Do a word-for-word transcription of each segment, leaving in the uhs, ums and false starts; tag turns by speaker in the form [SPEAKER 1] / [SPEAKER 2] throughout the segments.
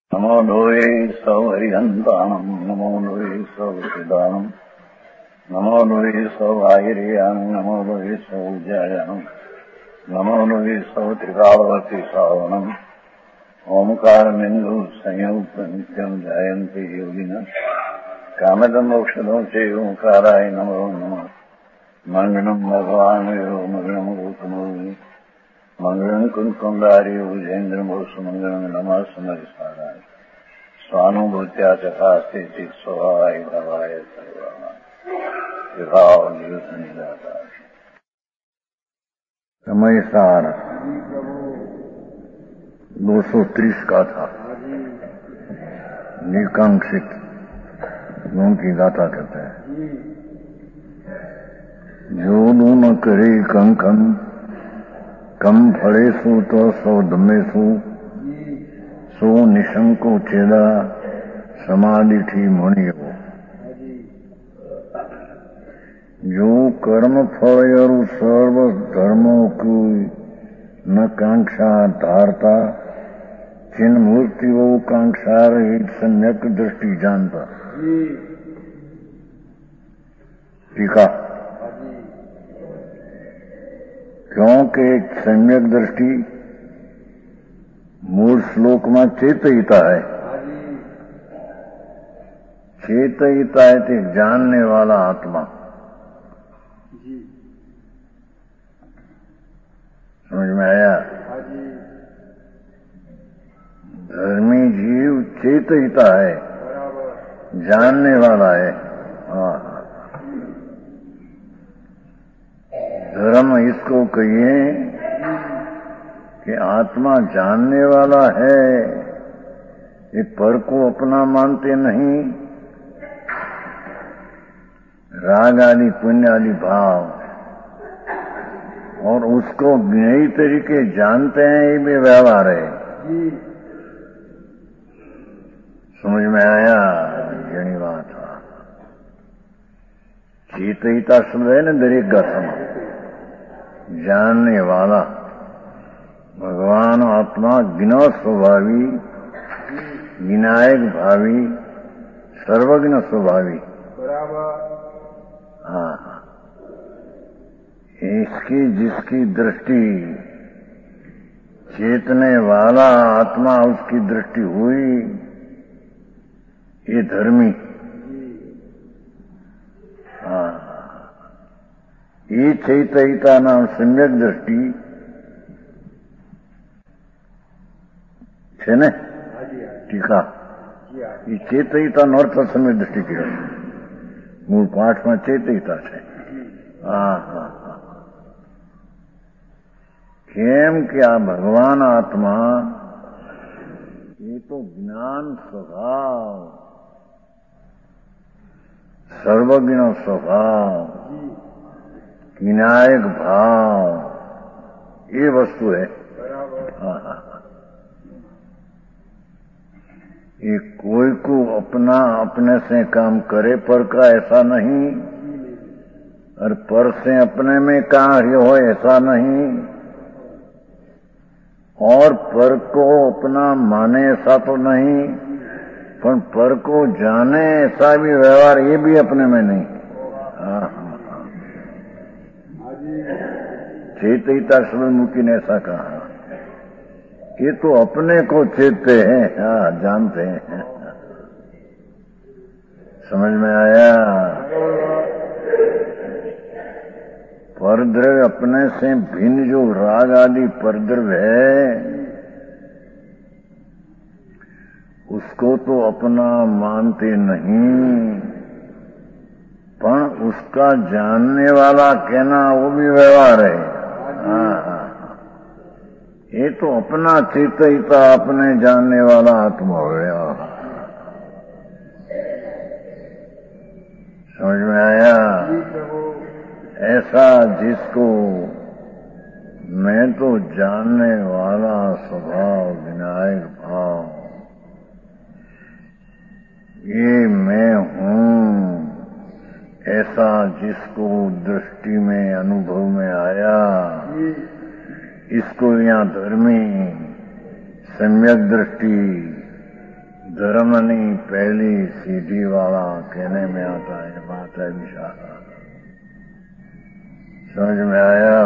[SPEAKER 1] नमो लोये सौहरिहन्ताणम् नमो लोये सौहृदानम् नमो लोये सौभागिर्यानम् नमो लोये सौज्यायानम् नमो लोये सौत्रिकावती सावनम् ओंकारमिन्दु संयुक्त नित्यम् जायन्ति योगिनः कामदम् मोक्षदम् च ओंकाराय नमो नमः मङ्गलम् भगवान् यो मङ्गलम् गौतमोऽग्नि मंगलम कुंकुंडारी उजेन्द्रमोसु मंगलम नमः समरिसाराय स्वानुभूत्या चकास्ते चित स्वभावाय भवाय सर्वाभाव निजाता समय सार दो सौ तीस का था। निकांक्षित गुण की गाथा कहते हैं। जो न करे कंकन कम फलेषु तो सौ दमेषु सो निशंको चेदा समाधि थी मुनियो। जो कर्म फल और सर्व धर्मों की न कांक्षा धारता चिन्ह मूर्ति वो कांक्षा रहित सम्यक दृष्टि जानता। टीका क्योंकि सम्यक दृष्टि मूल श्लोक में चेतयिता है। चेतयिता है तो जानने वाला आत्मा। समझ में आया? धर्मी जीव चेतयिता है, जानने वाला है। हाँ, धर्म इसको कहिए कि आत्मा जानने वाला है, ये पर को अपना मानते नहीं। राग आदि पुण्य आदि भाव और उसको नई तरीके जानते हैं, ये भी व्यवहार है। समझ में आया? यही बात है। चेतयिता शब्द है ना दरेक गाथा में, जानने वाला। भगवान आत्मा ज्ञ स्वभावी, विनायक भावी, सर्वज्ञ स्वभावी। बराबर। हाँ, इसकी जिसकी दृष्टि चेतने वाला आत्मा उसकी दृष्टि हुई, ये धर्मी। हाँ, ये चैतयिता नाम सम्यक दृष्टि है ने? टीका ये चेतयिता अर्थ सम्यक दृष्टि की मूल पाठ में चेतयिता है। हाँ हाँ हाँ, केम क्या भगवान आत्मा ये तो ज्ञान स्वभाव, सर्वज्ञ स्वभाव, विनायक भाव, ये वस्तु है। हाँ, ये कोई को अपना अपने से काम करे पर का ऐसा नहीं, और पर से अपने में कार्य हो ऐसा नहीं, और पर को अपना माने ऐसा तो नहीं, पर पर को जाने ऐसा भी व्यवहार ये भी अपने में नहीं। हाँ, चेतयिता शब्द मुक्ति ने ऐसा कहा, ये तो अपने को चेतते हैं। हाँ, जानते हैं। समझ में आया? परद्रव्य अपने से भिन्न जो राग आदि परद्रव्य है, उसको तो अपना मानते नहीं, पर उसका जानने वाला कहना वो भी व्यवहार है। हाँ, ये तो अपना चेतयिता, अपने जानने वाला आत्मा हो गया। समझ में आया? ऐसा जिसको मैं तो जानने वाला स्वभाव, विनायक भाव, ये मैं हूँ, ऐसा जिसको दृष्टि में अनुभव में आया, इसको यहाँ धर्मी सम्यक दृष्टि धर्मनी पहली सीढ़ी वाला कहने में आता है बात है विशाल। समझ में आया?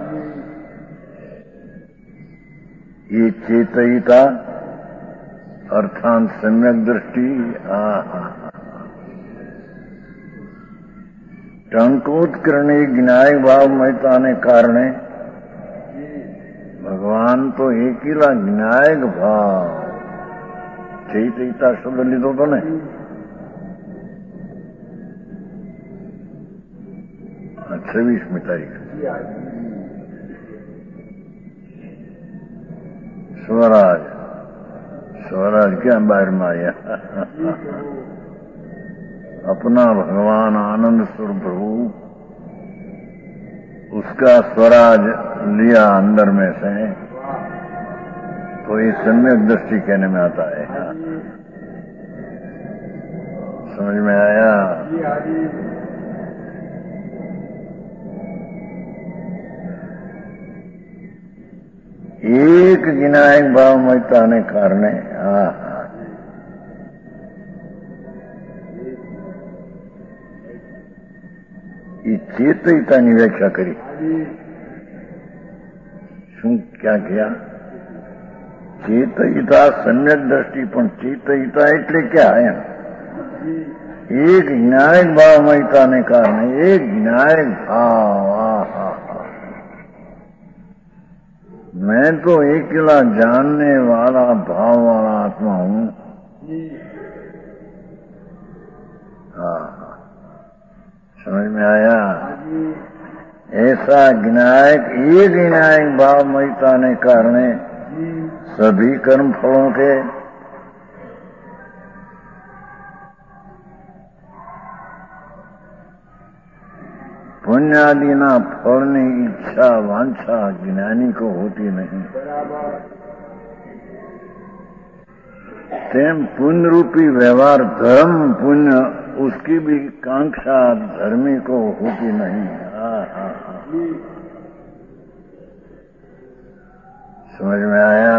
[SPEAKER 1] ये चेतयिता अर्थात सम्यक दृष्टि। टंकोत्करणे ज्ञायक भाव महता ने कारणे भगवान तो एकीला ज्ञायक भाव चेतयिता शब्द लीधो तो ने छवीसमी तारीख स्वराज स्वराज क्या बाहर में आया अपना भगवान आनंद स्वरूप प्रभु उसका स्वराज लिया अंदर में से, तो ये सम्यक दृष्टि कहने में आता है। समझ में आया? एक विनायक भाव महता ने कारणे ये चेतयिता की व्याख्या करी। शू क्या किया? चेतयिता सम्यक दृष्टि पण चेतयिता એટલે क्या है? एक ज्ञायक भाव महता ने कारणे एक ज्ञायक भाव। मैं तो अकेला जानने वाला भाव वाला आत्मा हूं। हाँ, समझ में आया? ऐसा ज्ञायक एक ज्ञायक भाव महता ने कारणे सभी कर्म फलों के पुण्यादि ना फलने इच्छा वांछा ज्ञानी को होती नहीं। तेम पुण्य रूपी व्यवहार धर्म पुण्य उसकी भी कांक्षा धर्मी को होती नहीं। हाँ हाँ हाँ, समझ में आया?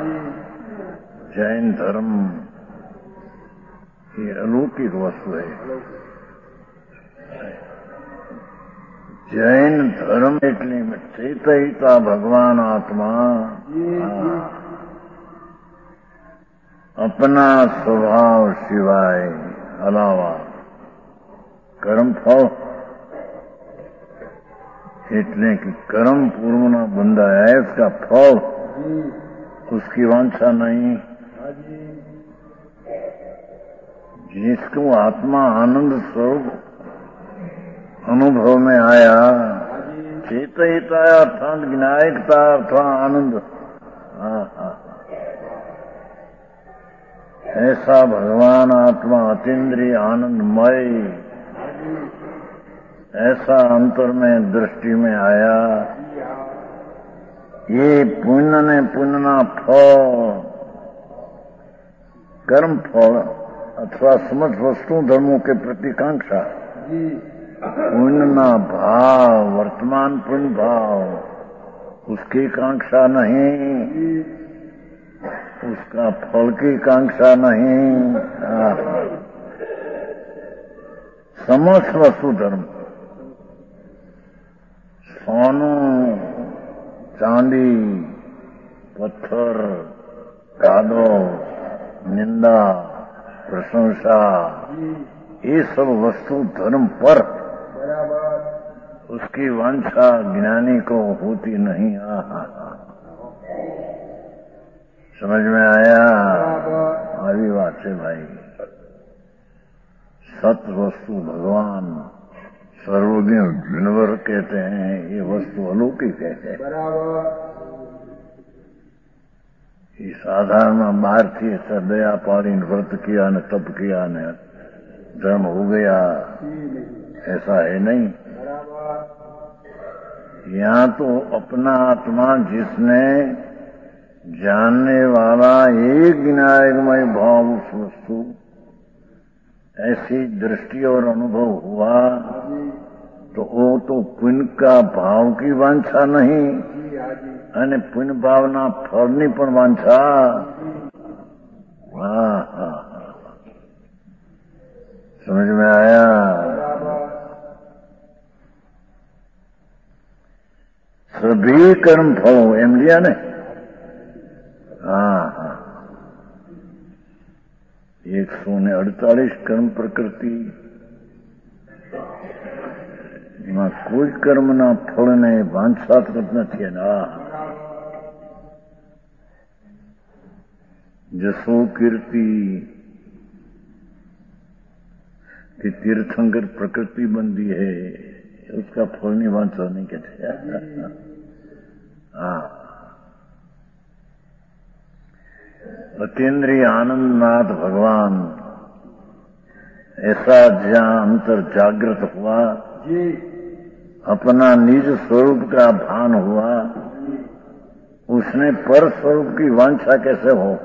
[SPEAKER 1] जैन धर्म ये अलौकिक वस्तु है। जैन धर्म એટલે ચેતયિતા भगवान आत्मा अपना स्वभाव सिवाय अलावा कर्म फल એટલે कि कर्म पूर्व न बंधा है उसका फल उसकी वांछा नहीं। जिसको आत्मा आनंद स्वरूप अनुभव में आया चेतयिता अर्थात ज्ञायकता अर्थात आनंद। हाँ हाँ, ऐसा भगवान आत्मा अतीन्द्रिय आनंदमय ऐसा अंतर में दृष्टि में आया। ये पुण्य ने पुण्यना फल कर्म फल अथवा समस्त वस्तु धर्मों के प्रति कांक्षा पुण्यना भाव वर्तमान पुण्य भाव उसकी कांक्षा नहीं, उसका फल की कांक्षा नहीं। समस्त वस्तु धर्म सोनू चांदी पत्थर कादो निंदा प्रशंसा ये सब वस्तु धर्म पर उसकी वांछा ज्ञानी को होती नहीं। समझ में आया? आवी बात है भाई। सत वस्तु भगवान सर्वज्ञ विनवर कहते हैं, ये वस्तु अलौकिक है। ये साधारण बाहर थी दया पाली व्रत किया ने तप किया ने धर्म हो गया, ऐसा है नहीं। यहाँ तो अपना आत्मा जिसने जानने वाला एक विनायकमय भाव उस वस्तु ऐसी दृष्टि और अनुभव हुआ तो वो तो पुण्य का भाव की वांछा नहीं અને પુણ્ય ભાવના ફળની પણ વાંછા। હા હા समझ में आया? सभी कर्म फलों एम लिया ने? हाँ हाँ, एक सौ ने अड़तालीस कर्म प्रकृति में कोई कर्म ना फल ने वांछात નથી ना। जसो कीर्ति कि तीर्थंकर प्रकृति बंदी है, उसका फल नहीं वांछा नहीं कहते। हाँ, अतीन्द्रिय आनंदनाथ भगवान ऐसा जहां अंतर जागृत हुआ, अपना निज स्वरूप का भान हुआ, उसने पर स्वरूप की वांछा कैसे हो?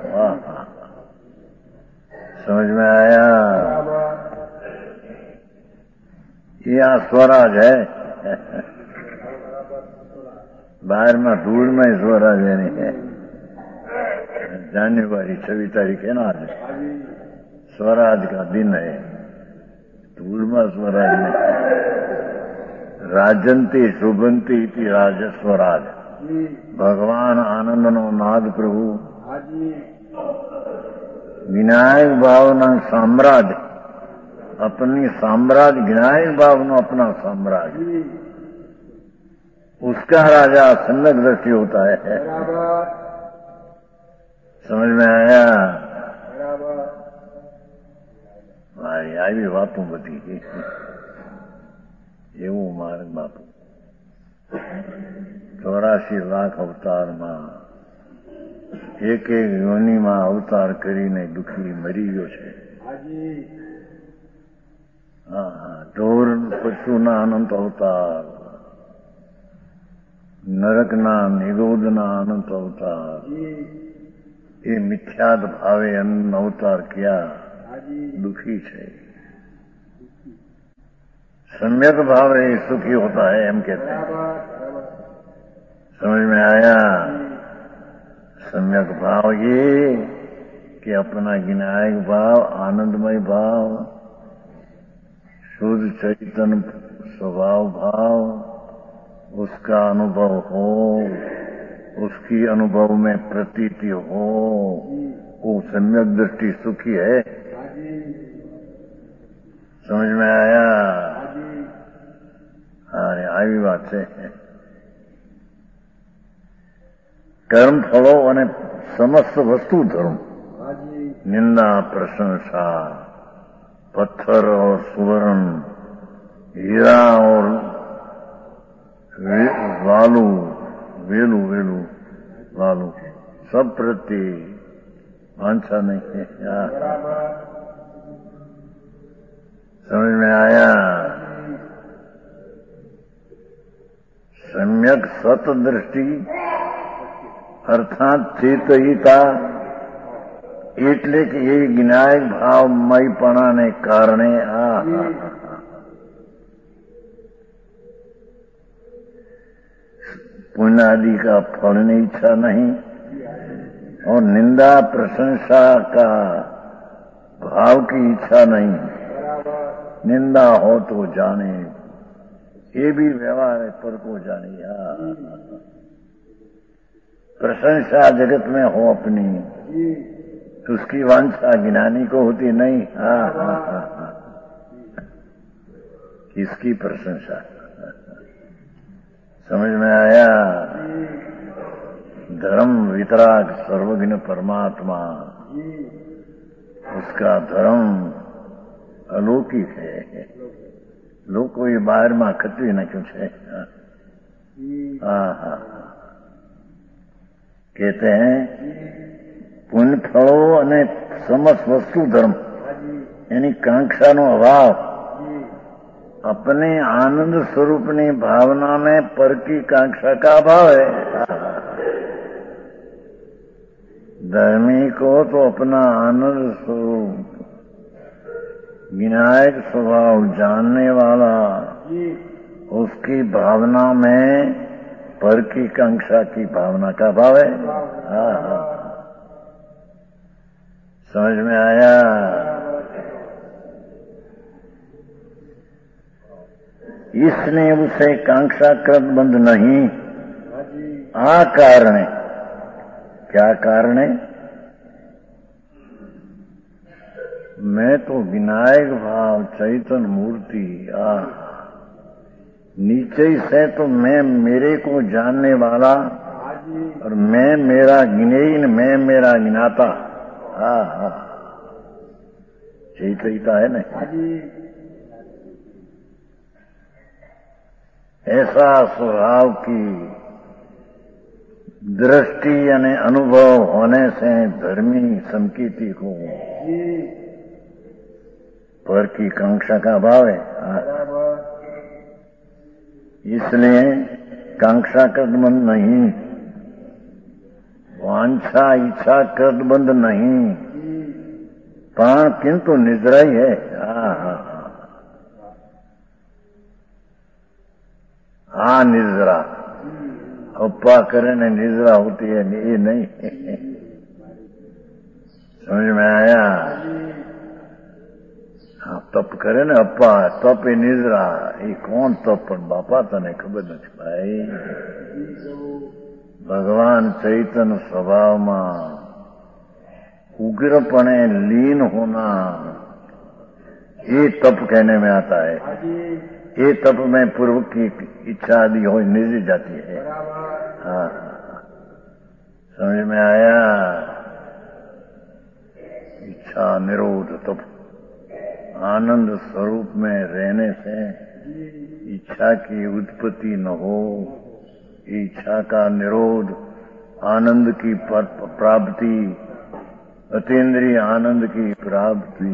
[SPEAKER 1] समझ में आया? यह स्वराज है, बाहर में धूल में स्वराज है नहीं है। जनवरी छब्बीस तारीख है ना, आज स्वराज का दिन है। धूल में स्वराज नहीं, राजंती शुभंती इति राज स्वराज। भगवान आनंद नो नाद प्रभु विनायक भावना साम्राज्य, अपनी साम्राज्य विनायक भावना अपना साम्राज्य, उसका राजा सम्यक दृष्टि होता है। समझ में आया? मारी आई वातों बती एवं मार्ग बापू चौरासी लाख अवतार में एक एक योनि में अवतार करीने दुखी मरी गयो छे। हाँ हाँ, ढोर पशु ना अनंत अवतार, नरक ना निरोध ना अनंत अवतार, ये मिथ्याद भावे अन्न अवतार किया, दुखी छे। सम्यक भावे सुखी होता है, हम कहते हैं। समझ में आया? सम्यक भाव ये कि अपना विनायक भाव, आनंदमय भाव, शुद्ध चैतन्य स्वभाव भाव, उसका अनुभव हो, उसकी अनुभव में प्रतीति हो, वो सम्यक दृष्टि सुखी है। समझ में आया? अरे आई बात है। कर्म फलो અને समस्त वस्तु धर्म, निंदा प्रशंसा, पत्थर और सुवर्ण, हीरा और वे, वालू वेलू वेलू वालू सब प्रति वांछा नहीं है। समझ में आया? सम्यक सत दृष्टि अर्थात चेतयिता એટલે કે એ વિનાયક ભાવમયપણાને કારણે આ पुण्य आदि का फलने इच्छा नहीं और निंदा प्रशंसा का भाव की इच्छा नहीं। निंदा हो तो जाने, ये भी व्यवहार है, पर को जाने। प्रशंसा जगत में हो अपनी, तो उसकी वांछा ज्ञानी को होती नहीं। हाँ हाँ हाँ हाँ, किसकी प्रशंसा? समझ में आया? धर्म वितराग सर्वज्ञ परमात्मा, उसका धर्म अलौकिक है। लोग को ये बाहर में खतरी न क्यों छे? हाँ हाँ, कहते हैं पुण्य फलो અને समस्त वस्तु धर्म यानी कांक्षा नो अभाव, अपने आनंद स्वरूप ने भावना में पर की कांक्षा का अभाव है। धर्मी को तो अपना आनंद स्वरूप विनायक स्वभाव जानने वाला, उसकी भावना में पर की कांक्षा की भावना का भाव है। हाँ हाँ, समझ में आया? इसने उसे कांक्षा कृत बंध नहीं। आ कारण है, क्या कारण है? मैं तो विनायक भाव चैतन्य मूर्ति, आ नीचे से तो मैं मेरे को जानने वाला और मैं मेरा गिने, मैं मेरा गिनाता। हा हा चैतन्यता है ना, ऐसा स्वभाव की दृष्टि यानी अनुभव होने से धर्मी संकीर्ति को पर की कांक्षा का अभाव है। इसलिए कांक्षा कृतबंध नहीं, वांछा इच्छा कृतबंध नहीं, प्राण किंतु निद्रा ही है। हाँ निद्रा अप्पा करे ने निद्रा होती है, ये नहीं। समझ में आया? हाँ तप करे ने अप्पा, तप ए निद्रा, ये कौन तप? पण बापा तने खबर नहीं भाई। भगवान चैतन्य स्वभाव में उग्रपणे लीन होना, ये तप कहने में आता है। ये तप में पूर्व की इच्छा आदि हो निज जाती है। हाँ समझ में आया? इच्छा निरोध तप, आनंद स्वरूप में रहने से इच्छा की उत्पत्ति न हो, इच्छा का निरोध, आनंद की प्राप्ति, अतीन्द्रिय आनंद की प्राप्ति,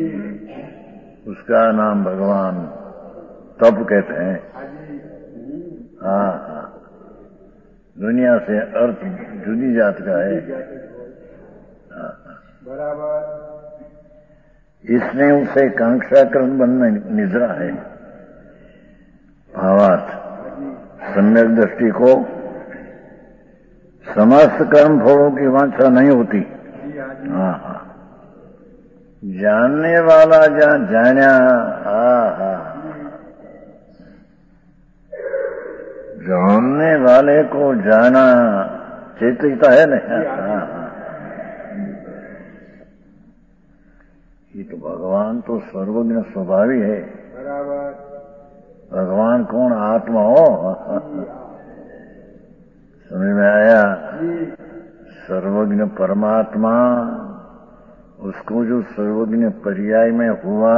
[SPEAKER 1] उसका नाम भगवान तप कहते हैं। हाँ हाँ दुनिया से अर्थ जुदी जात का है। हाँ बराबर। इसने उसे कांक्षा कर्म बनना निद्रा है। भावार्थ सम्यक दृष्टि को समस्त कर्म फलों की वांछा नहीं होती। हाँ हाँ जानने वाला जहाँ जाना, हाँ हाँ जानने वाले को जाना चेतता है ना। हाँ हाँ ये तो भगवान तो सर्वज्ञ स्वभावी है। बराबर। भगवान कौन? आत्मा हो। समझ में आया? सर्वज्ञ परमात्मा, उसको जो सर्वज्ञ पर्याय में हुआ,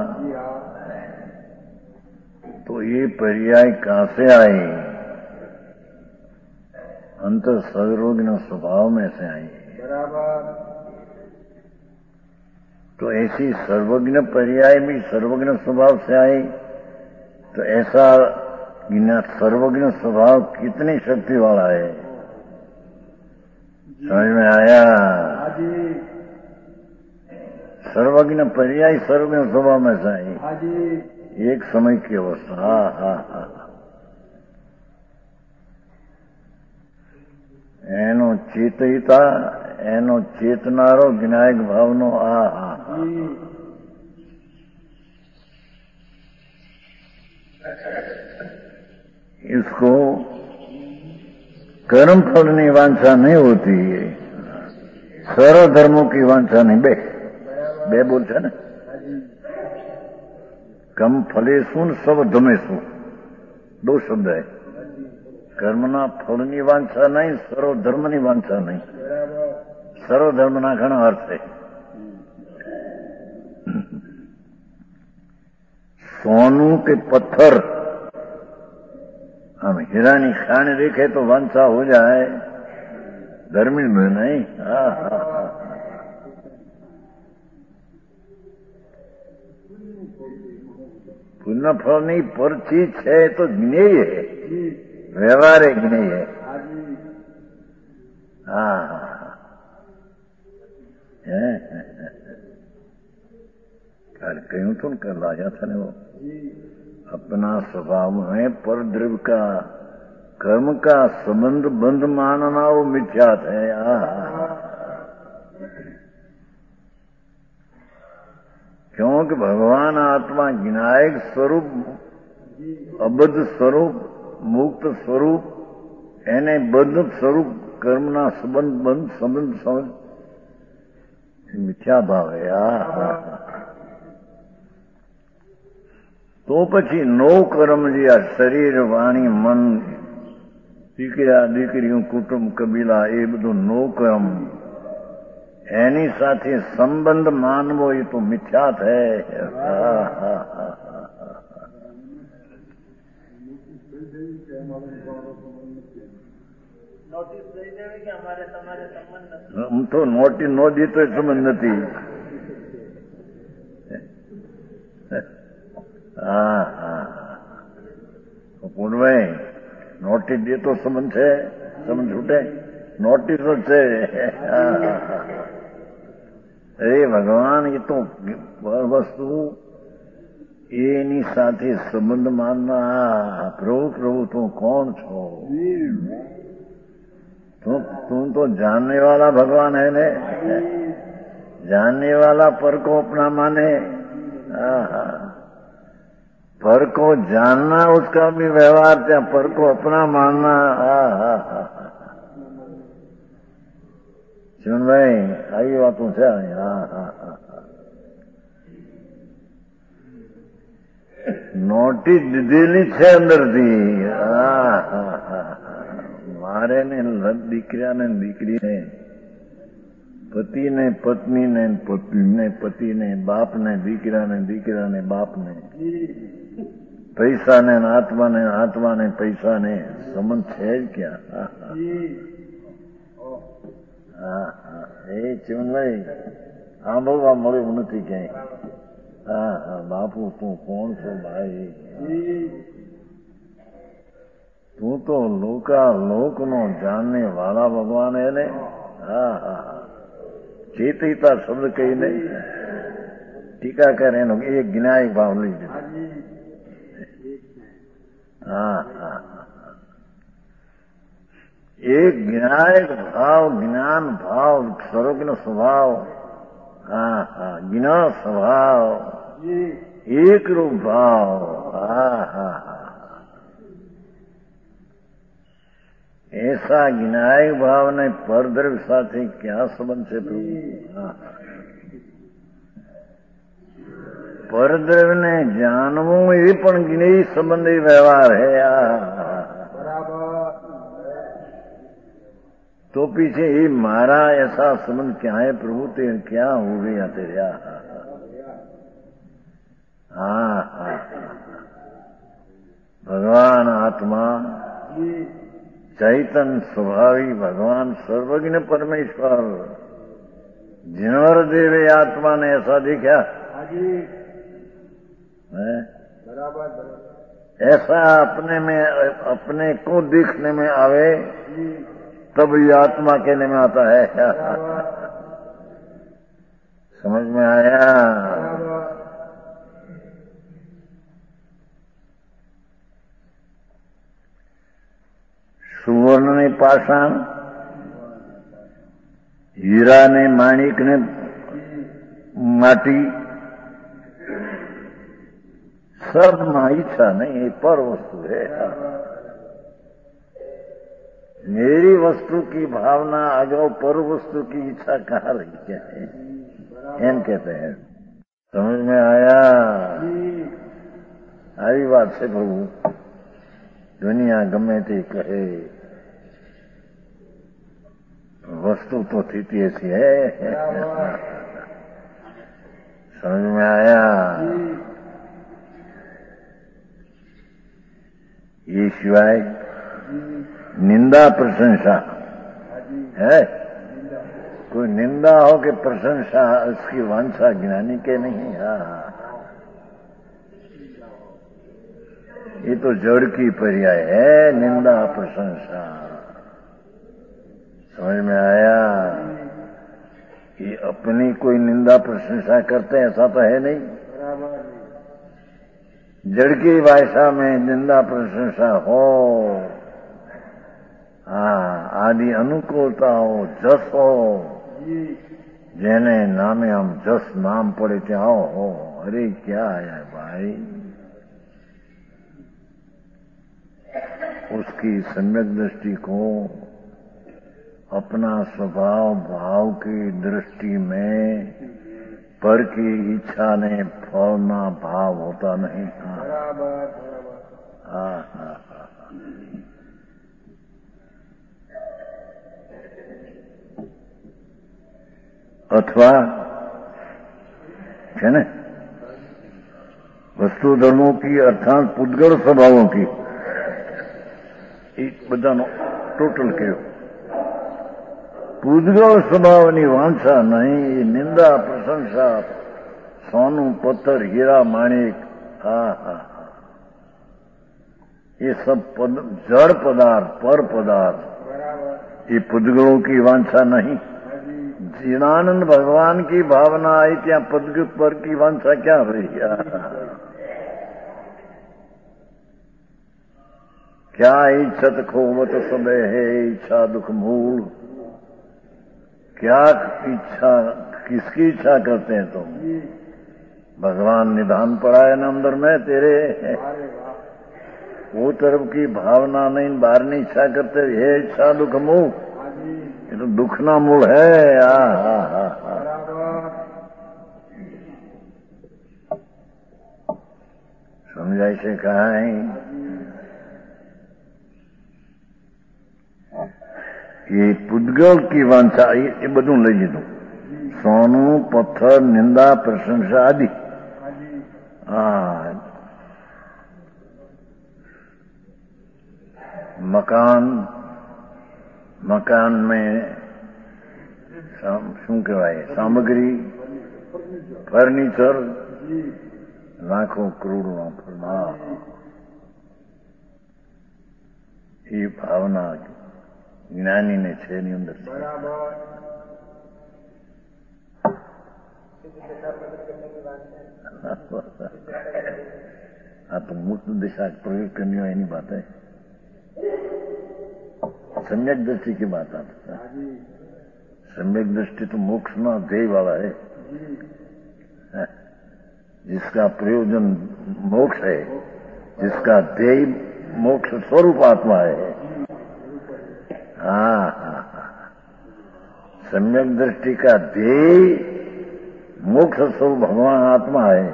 [SPEAKER 1] तो ये पर्याय कहां से आई? अंतर सर्वज्ञ स्वभाव में से आई। बराबर। तो ऐसी सर्वज्ञ पर्याय भी सर्वज्ञ स्वभाव से आई, तो ऐसा सर्वज्ञ स्वभाव कितनी शक्ति वाला है? समझ में आया? सर्वज्ञ पर्याय सर्वज्ञ स्वभाव में से आई, एक समय की अवस्था। हा हा हा एनो चेतयिता, एनो चेतनारो विनायक भावनो। आ हा इसको कर्म फल की वांछा नहीं होती है, सर्व धर्मों की वांछा नहीं। बे बे बोल छे ने, कम फलेसु सब धमेसु, दो शब्द है। कर्मना फलनी वांछा नहीं, सर्व धर्मनी वांछा नहीं। सर्व धर्मना घणा अर्थ है। सोनू के पत्थर हम हीरानी खान देखे तो वांछा हो जाए, धर्मी में नहीं। हाँ हाँ हाँ पुण्य फल नहीं, पर चीज है तो ज्ञेय है, व्यवहार है, ज्ञेय है। हाँ कल कहूं तो कर लाया था ने वो अपना स्वभाव में पर द्रव्य का कर्म का संबंध बंध मानना वो मिथ्यात है। क्योंकि भगवान आत्मा विनायक स्वरूप અબદ્ધ સ્વરૂપ, મુક્ત સ્વરૂપ, એને બદ્ધ સ્વરૂપ કર્મના સંબંધ બંધ સંબંધ સમજ મિથ્યા ભાવ હે. તો પછી નો કર્મ જે આ શરીર, વાણી, મન, દીકરા દીકરીઓ, કુટુંબ, કબીલા એ બધું નો કર્મ, એની સાથે સંબંધ માનવો એ તો મિથ્યા થાય. હું તો નોટિસ નો દીધો સંબંધ નથી. હા હા પૂર્ણભાઈ, નોટિસ દેતો સંબંધ છે? સંબંધ છૂટે? નોટિસ જ છે. અરે ભગવાન, એ તો વસ્તુ એની સાથે સંબંધ માનના. પ્રભુ પ્રભુ તું કોણ છો? તું તું તો जानने वाला भगवान है ने. जानने वाला पर को अपना माने. पर को जानना उसका भी व्यवहार, क्या पर को अपना मानना. सुन भाई, आई बातों से. हाँ हाँ हाँ નોટિસ દીધેલી છે અંદરથી. હા હા હા મારે ને દીકરાને દીકરીને, પતિને પત્નીને, પત્નીને પતિને, બાપને દીકરાને, દીકરાને બાપને, પૈસાને આત્માને, આત્માને પૈસાને સંબંધ છે જ ક્યાં? હા હા એ ચીમનભાઈ સાંભળવા મળ્યું નથી ક્યાંય. હા હા બાપુ તું કોણ છો ભાઈ? તું તો લોકા લોકનો જાણને વાળા ભગવાન એને. હા હા હા ચેતિતા શબ્દ કહીને ટીકા કરે એનો એક જ્ઞાયક ભાવ લઈ દીધો. હા હા એક જ્ઞાયક ભાવ, જ્ઞાન ભાવ, સ્વરૂપનો સ્વભાવ. હા હા જ્ઞ સ્વભાવ, એકરૂપ ભાવ. હા હા હા ऐसा ज्ञायक भाव ने परद्रव्य साथ क्या संबंध है प्रभु? परद्रव्य ने जानवो ये पण ज्ञेय संबंधी व्यवहार है. तो पीछे ये मारा ऐसा संबंध क्या है प्रभु? ते क्या हो गया तेरे? हाँ हाँ भगवान आत्मा चैतन स्वभावी भगवान सर्वज्ञ परमेश्वर जिनवर देवे आत्मा ने ऐसा देखा है? ऐसा अपने में अपने को देखने में आवे तब ये आत्मा कहने में आता है. समझ में आया? सुवर्ण ने पाषाण, हीरा ने माणिक ने माटी, सब में इच्छा नहीं, पर वस्तु है. मेरी वस्तु की भावना अगाऊ पर वस्तु की इच्छा कहाँ रही? क्या है एम कहते हैं. समझ में आया? आई बात से प्रभु दुनिया गमे ते कहे वस्तु तो थी ऐसी है. समझ में आया? ये सिवाय निंदा प्रशंसा है. कोई निंदा हो कि प्रशंसा, उसकी वांछा ज्ञानी के नहीं. हाँ ये तो जड़ की पर्याय है, निंदा प्रशंसा. समझ में आया? कि अपनी कोई निंदा प्रशंसा करते हैं ऐसा तो है नहीं. जड़ की भाषा में निंदा प्रशंसा हो, हाँ आदि अनुकूलता हो, जस हो, जेने नामे हम जस नाम पड़े त्या हो. अरे क्या आया भाई? उसकी सम्यक दृष्टि को अपना स्वभाव भाव की दृष्टि में पर की इच्छा ने फौरना भाव होता नहीं। हाँ हाँ हाँ अथवा है न वस्तु धर्मों की अर्थात पुद्गल स्वभावों की एक बधानो टोटल कहो पुद्गल स्वभावनी वांछा नहीं। निंदा प्रशंसा सोनू पत्थर हीरा माणिक हा हा ये सब पद, जड़ पदार्थ पर पदार्थ ये पुद्गलों की वांछा नहीं। जीणानंद भगवान की भावना आई क्या पद पर की वांछा क्या भैया? क्या इच्छत खोवत सबे है इच्छा दुख मूल। क्या इच्छा किसकी इच्छा करते हैं तुम? भगवान निधान पड़ाए ना अंदर में तेरे वो तरफ की भावना नहीं बाहर नहीं इच्छा करते ये इच्छा दुख मूल ये तो दुख ना मूल है। आ, आ, आ, आ। समझाई से कहा है ये पुद्गल की वांछा ये બધું લઈ લીધું સોનું પથ્થર નિંદા પ્રશંસા આદि। हाँ मकान मकान में શું કહેવાય સામગ્રી ફર્નિચર લાખો કરોડોના ફરના એ ભાવના જ્ઞાની ને છે એની અંદર આ તો મુક્ત દિશા પ્રયોગ કરनी हो એની बात है। सम्यक दृष्टि की बात आता है। सम्यक दृष्टि तो मोक्ष ना ध्येय वाला है जिसका प्रयोजन मोक्ष है जिसका ध्येय मोक्ष स्वरूप आत्मा है। हाँ हाँ हाँ सम्यक दृष्टि का ध्येय मोक्ष स्वरूप भगवान आत्मा है।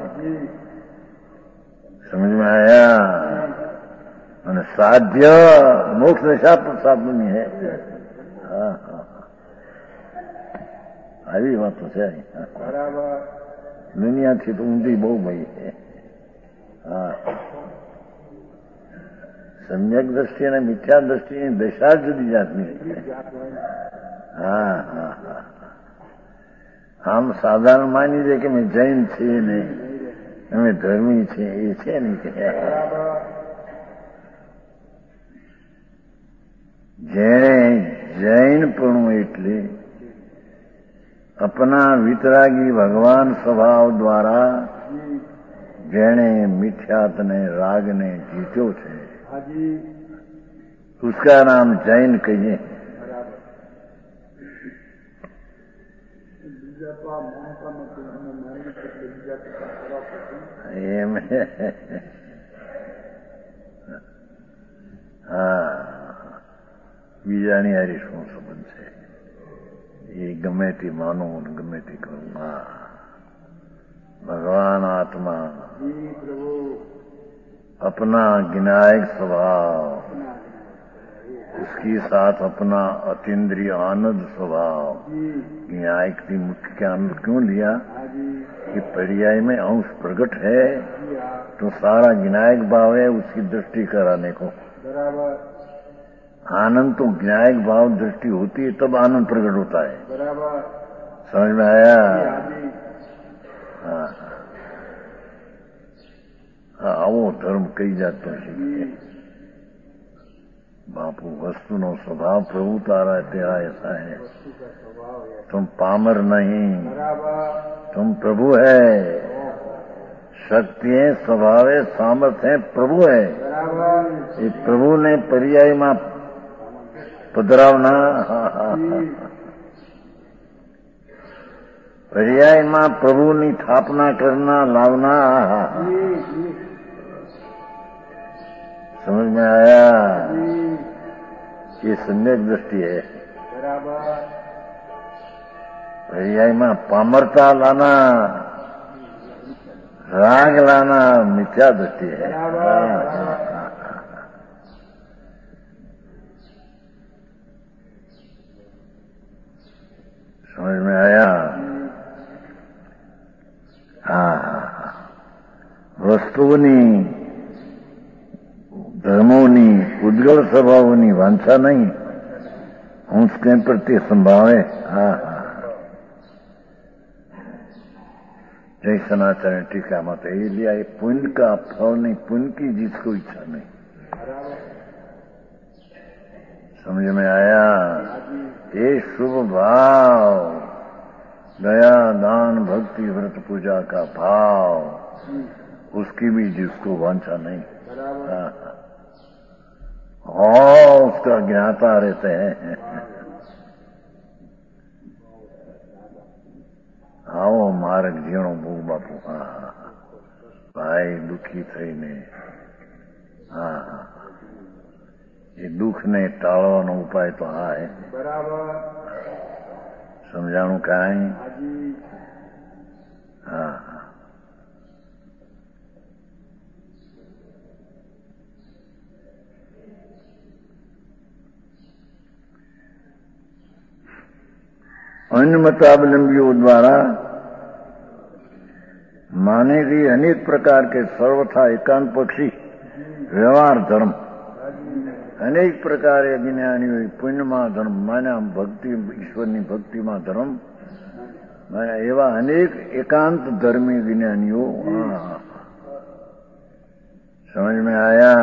[SPEAKER 1] समझ में आया? અને સાધ્ય મોક્ષ દશા સાધનની है। हाँ हाँ આવી વાતો છે દુનિયાથી તો ઊંધી બહુ ભાઈ છે। હા सम्यक दृष्टि અને મિથ્યા દૃષ્ટિની દશા જુદી જાતની છે। હા હા હા આમ સાધારણ માની દે કે મેં જૈન છીએ ને અમે ધર્મી છીએ એ છે નહીં કે જેણે જૈનપણું એટલે अपना वितरागी भगवान स्वभाव द्वारा जेने मिथ्यात ने राग ने जीत्यो छे उसका नाम जैन कहिए। हाँ बीजानी हारी शू संबंध है ये गमे ती मानो गमे ती करूंगा। भगवान आत्मा अपना गिनायक स्वभाव उसके साथ अपना अतीन्द्रिय आनंद स्वभाव गिनायक की मुख्य के आनंद क्यों लिया कि पर्याय में अंश प्रकट है तो सारा गिनायक भाव है उसकी दृष्टि कराने को। आनंद तो ज्ञायक भाव दृष्टि होती है तब आनंद प्रकट होता है। बराबर समझ में आया? हाँ हाँ आवो धर्म कई जातो है बापू वस्तु नो स्वभाव प्रभु तारा तेरा ऐसा है तुम पामर नहीं तुम प्रभु है। शक्ति है स्वभाव है सामर्थ्य है प्रभु है। ये प्रभु ने पर्याय में पधरावना पर्याय में प्रभु नी स्थापना करना लावना समझ में आया? ये सम्यक दृष्टि है। भैया में पामरता लाना, राग लाना मिथ्या दृष्टि है। समझ में आया? हाँ, वस्तुओनी, धर्मोनी, उद्गल स्वभावोनी वांछा नहीं, उसके प्रति संभाव है। हाँ हाँ, जय सनातन टीका मत लिया, ये पुण्य का फल नहीं, पुण्य की जिसको इच्छा नहीं। समझ में आया? ये शुभ भाव, दया दान भक्ति व्रत पूजा का भाव, उसकी भी जिसको वांछा नहीं। हाँ, उसका ज्ञाता रहते हैं। आओ मार्ग जीणो भू बापू। हाँ भाई दुखी થઈને, હા એ દુઃખને ટાળવાનો ઉપાય તો આ હે। બરાબર સમજાણું કાંઈ? હા હા, अन्य मतावलंबियों द्वारा माने गई अनेक प्रकार के सर्वथा एकांत पक्षी व्यवहार धर्म, अनेक प्रकार अज्ञानियों पुण्य में धर्म माना, भक्ति ईश्वर की भक्ति में धर्म माना, एवं अनेक एकांत धर्मी ज्ञानियों। समझ में आया?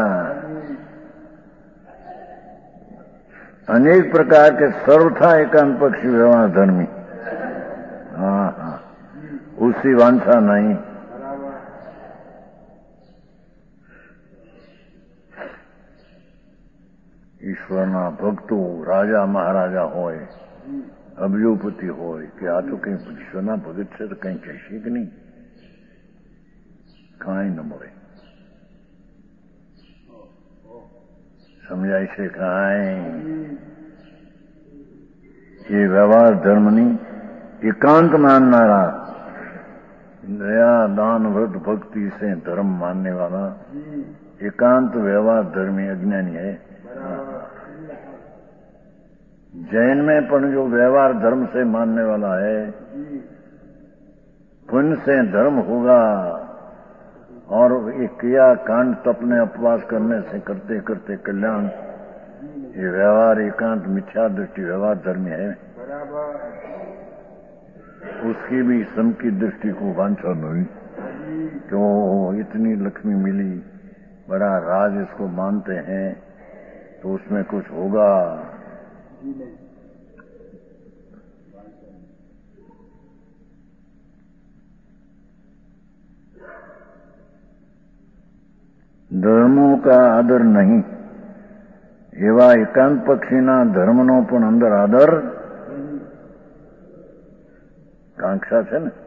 [SPEAKER 1] अनेक प्रकार के सर्वथा एकांत पक्षी व्यवहार धर्मी। हाँ हाँ, उसकी वांछा नहीं। ईश्वरना भक्तों राजा महाराजा होय, अभियोपति होय कि आ तो कहीं ईश्वरना भगत से तो कहीं कैसे कि नहीं, काई न मोड़े। समझाई से काई ये व्यवहार धर्मनी एकांत माननारा, दया दान व्रत भक्ति से धर्म मानने वाला एकांत व्यवहार धर्मी अज्ञानी है। जैन में पण जो व्यवहार धर्म से मानने वाला है, पुण्य से धर्म होगा, और ये क्रिया कांड तपने उपवास करने से करते करते कल्याण, ये व्यवहार एकांत मिथ्या दृष्टि व्यवहार धर्मी है। उसकी भी सम की दृष्टि को वांछा नहीं, तो इतनी लक्ष्मी मिली, बड़ा राज इसको मानते हैं, तो उसमें कुछ होगा। धर्मों का आदर नहीं, एवा एकांत पक्षीना धर्मनो पण अंदर आदर कांक्षा है ना,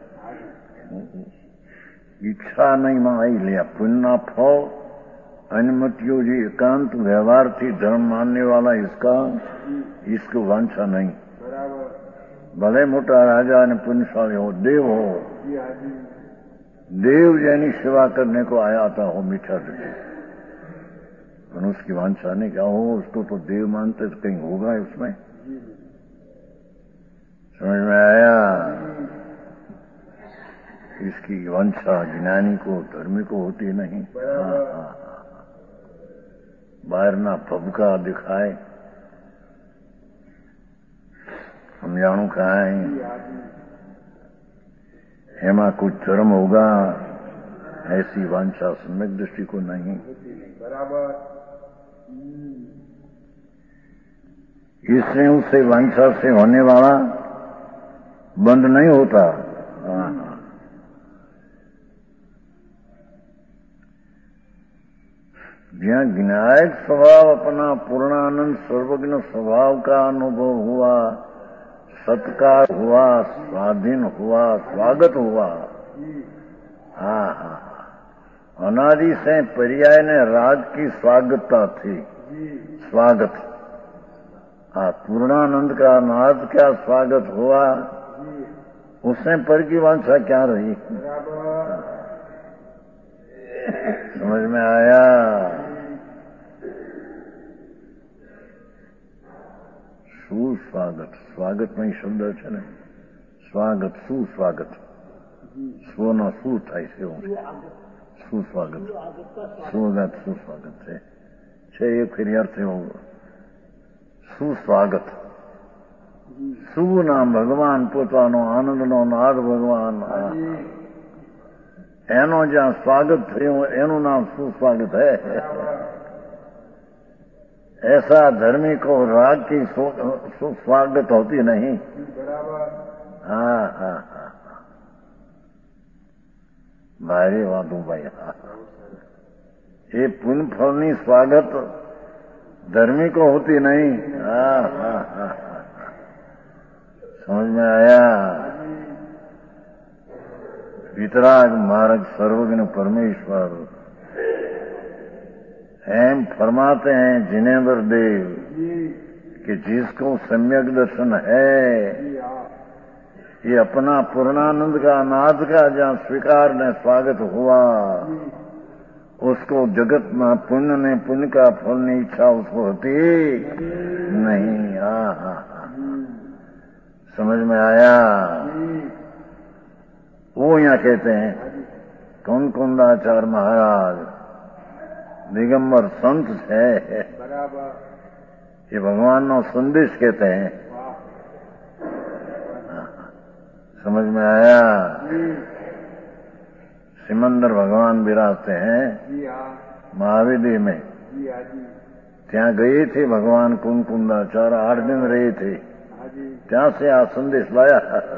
[SPEAKER 1] इच्छा नहीं में आई लिया। पुण्य फल अनुमतियों जी एकांत व्यवहार थी धर्म मानने वाला, इसका इसको वांछा नहीं। भले मोटा राजा ने पुण्यशाली हो, देव हो, देव जैनी सेवा करने को आया था हो मीठा दृष्टि, और उसकी वांछा नहीं क्या हो, उसको तो देव मानते तो कहीं होगा उसमें। समझ में आया? इसकी वांछा ज्ञानी को धर्मी को होती नहीं। हाँ हाँ, बाहर ना भबका दिखाए, समझाणु खाए, हेमा कुछ धर्म होगा, ऐसी वांछा सम्यक दृष्टि को नहीं। बराबर। इससे उसे वांछा से होने वाला बंद नहीं होता। जहाँ ज्ञायक स्वभाव अपना पूर्णानंद सर्वज्ञ स्वभाव का अनुभव हुआ, सत्कार हुआ, स्वाधीन हुआ, स्वागत हुआ। हाँ हाँ, अनादि से पर्याय ने राग की स्वागतता थी, स्वागत। हाँ, पूर्णानंद का नाद क्या स्वागत हुआ, उससे पर की वांछा क्या रही। समझ में आया। सुस्वागत, स्वागत में शब्द है ना, स्वागत सुस्वागत, स्व न सु થાય છે, सुस्वागत स्वागत सुस्वागत છે છે એ ફરી અર્થ એવો સુસ્વાગત। સુ નામ ભગવાન પોતાનો આનંદનો નાદ ભગવાન, એનો જ્યાં સ્વાગત થયું એનું નામ સુસ્વાગત है। ऐसा धर्मी को राग की सुस्वागत होती नहीं। हाँ हाँ हाँ, भारी बात भाई। हाँ, ये पुण्य फलनी स्वागत धर्मी को होती नहीं। हाँ हाँ हाँ, समझ में आया। वितराग मार्ग सर्वज्ञ परमेश्वर एम फरमाते हैं जिनेन्द्र देव कि जिसको सम्यक दर्शन है, ये अपना पूर्णानंद का नाद का जहाँ स्वीकार ने स्वागत हुआ, उसको जगत में पुण्य ने पुण्य का फल नहीं इच्छा उसको होती नहीं। हाँ हाँ हाँ, समझ में आया। वो यहाँ कहते हैं कौन कुंदाचार्य महाराज दिगंबर संत है, ये भगवान नो संदेश कहते हैं। समझ में आया। सिमंदर भगवान विराजते हैं महाविदी में, ત્યાં गए थे भगवान कुंकुंदाचार्य, आठ दिन रहे थे, ત્યાં से आ संदेश लाया।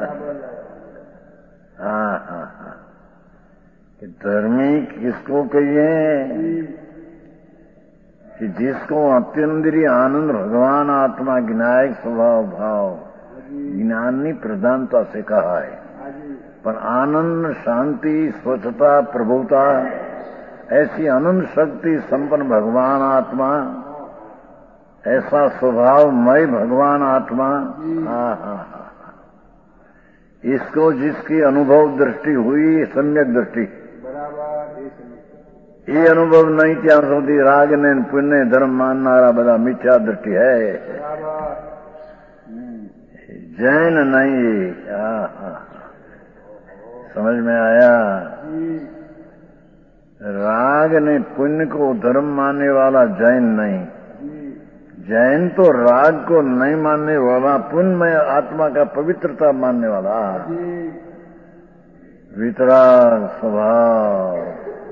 [SPEAKER 1] हाँ हाँ हाँ, धर्मी किसको कहिए कि जिसको अत्यंद्रीय आनंद भगवान आत्मा ज्ञायक स्वभाव भाव ज्ञानी प्रधानता से कहा है, पर आनंद शांति स्वच्छता प्रभुता ऐसी अनंत शक्ति संपन्न भगवान आत्मा, ऐसा स्वभावमय भगवान आत्मा। हाँ हाँ हाँ, इसको जिसकी अनुभव दृष्टि हुई सम्यक दृष्टि, ये अनुभव नहीं ત્યાં સુધી રાગ ને પુણ્ય ધર્મ માનનારા બધા મિથ્યા દૃષ્ટિ है, जैन नहीं। हाँ हाँ, समझ में आया। राग ने पुण्य को धर्म मानने वाला जैन नहीं, जैन तो राग को नहीं मानने वाला, पुण्य में आत्मा का पवित्रता मानने वाला, वितराग स्वभाव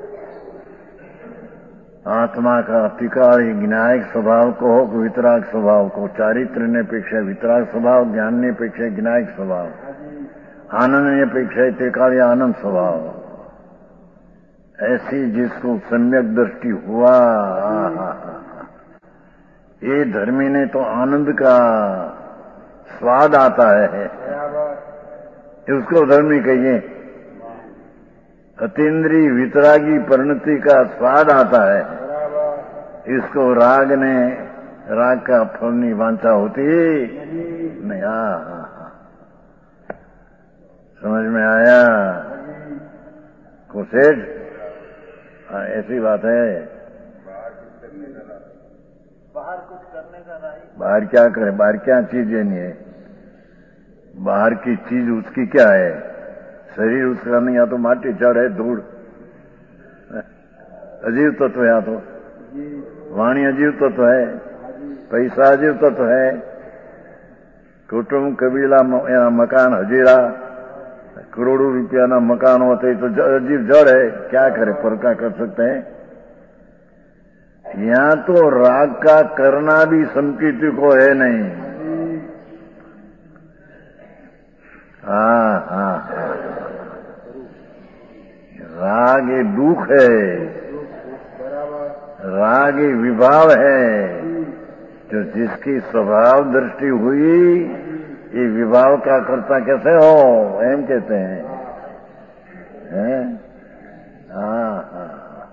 [SPEAKER 1] आत्मा का अतिकारी ज्ञायक स्वभाव को हो, वितराग स्वभाव को, चारित्र ने अपेक्षा वितराग स्वभाव, ज्ञान ने अपेक्षा ज्ञायक स्वभाव, आनंद ने अपेक्षा त्रिकाली आनंद स्वभाव, ऐसी जिसको सम्यक दृष्टि हुआ। ये धर्मी ने तो आनंद का स्वाद आता है, उसको धर्मी कहिए। अतीन्द्रिय वितरागी परिणति का स्वाद आता है, इसको राग ने राग का फलनी वांछा होती नहीं। हाँ हाँ हाँ, समझ में आया कुसेठ। हाँ, ऐसी बात है। बाहर कुछ करने का नहीं, बाहर क्या करे, बाहर क्या चीज है नहीं है, बाहर की चीज उसकी क्या है, शरीर उसका नहीं, या तो माटी जड़ है, धूड़, अजीव तत्व, या तो वाणी अजीव तत्व है, पैसा अजीव तत्व है, कुटुंब कबीला एना मकान हजीरा करोड़ों रुपया ना मकान होते तो अजीव जड़ है, क्या करे, पर क्या कर सकते हैं। यहाँ तो राग का करना भी संकीर्ति को है नहीं। हाँ हाँ, राग ये दुख है, राग ये विभाव है, जो जिसकी स्वभाव दृष्टि हुई, ये विभाव का कर्ता कैसे हो, एम कहते हैं, हैं? हाँ हाँ,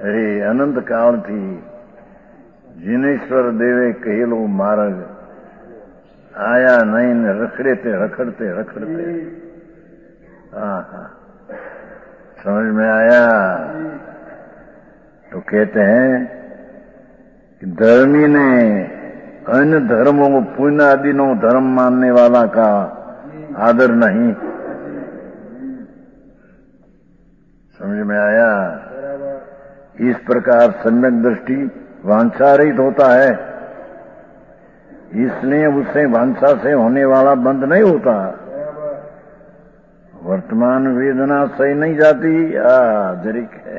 [SPEAKER 1] અરે અનંત કાળથી જીનેશ્વર દેવે કહેલો માર્ગ आया नहीं न रखड़े थे रखड़ते रखड़ते हाँ हाँ समझ में आया। तो कहते हैं कि धर्मी ने अन्य धर्मों को पुण्य आदि नो धर्म मानने वाला का आदर नहीं। समझ में आया। इस प्रकार सम्यक दृष्टि वांछा रहित होता है, इसलिए उससे वांछा से होने वाला बंध नहीं होता। वर्तमान वेदना सही नहीं जाती। आ जरिक है।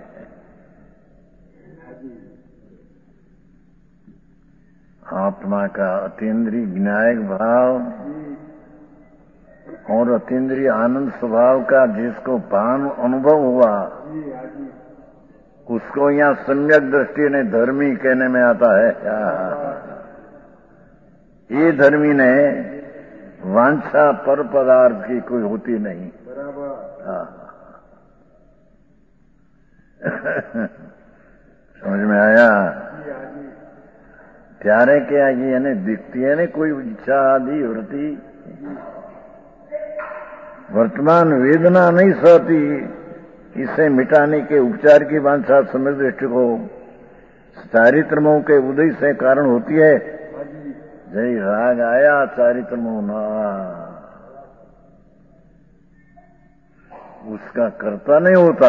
[SPEAKER 1] आत्मा का अतीन्द्रिय ज्ञायक भाव और अतीन्द्रिय आनंद स्वभाव का जिसको भान अनुभव हुआ उसको यहाँ सम्यक दृष्टि ने धर्मी कहने में आता है। ये धर्मी ने वांछा पर पदार्थ की कोई होती नहीं। समझ में आया। त्यारे क्या ये ने दिखती है ने कोई इच्छा आदि वृत्ति वर्तमान वेदना नहीं सहती, इसे मिटाने के उपचार की वांछा सम्यक दृष्टि को चारित्र मोह के उदय से कारण होती है। जय राग आया चारित्र मोह ना, उसका कर्ता नहीं होता,